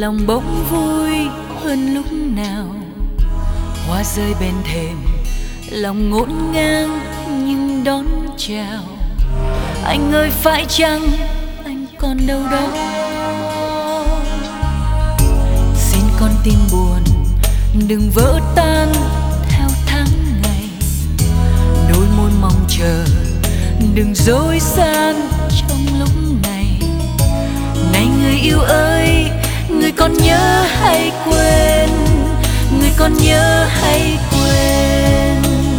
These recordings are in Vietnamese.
lòng bỗng vui hơn lúc nào. Hoa rơi bên thềm, lòng ngổn ngang nhưng đón chào. Anh ơi phải chăng anh còn đâu đó? Xin con tim buồn đừng vỡ tan theo tháng ngày. Đôi môi mong chờ đừng dối gian trong lúc này. Này người yêu ơi, người còn nhớ hay quên? Người còn nhớ hay quên?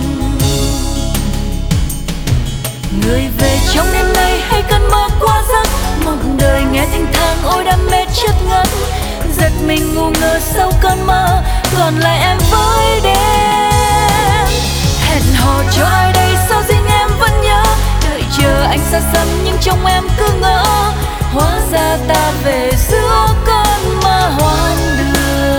Người về trong đêm nay hay cơn mơ quá giấc, mộng đời nghe thanh thang ôi đam mê chất ngất. Giật mình ngu ngơ sau cơn mơ, còn lại em với đêm. Hẹn hò cho ai đây sao riêng em vẫn nhớ? Đợi chờ anh xa xăm nhưng trong em cứ ngỡ. Hóa ra ta về giữa cơn mơ hoang đường.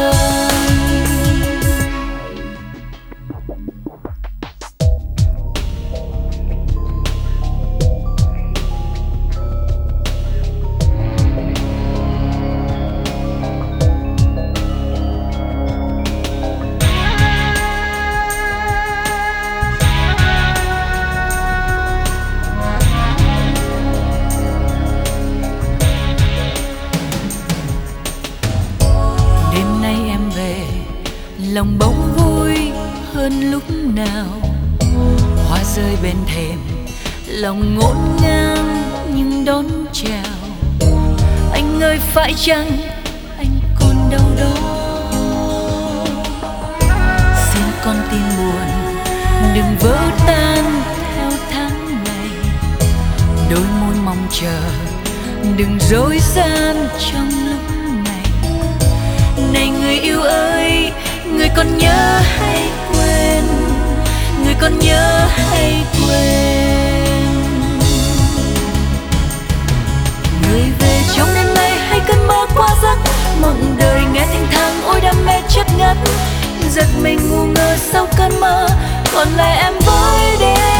Lòng bỗng vui hơn lúc nào. Hoa rơi bên thềm, lòng ngổn ngang nhưng đón chào. Anh ơi phải chăng anh còn đâu đó? Xin con tim buồn đừng vỡ tan theo tháng ngày. Đôi môi mong chờ đừng dối gian trong lúc này. Này người yêu ơi, người còn nhớ hay quên? Người còn nhớ hay quên? Người về trong đêm nay hay cơn mơ quá giấc, mộng đời nghe thanh thang ôi đam mê chất ngất. Giật mình ngu ngơ sau cơn mơ, còn lại em với đêm.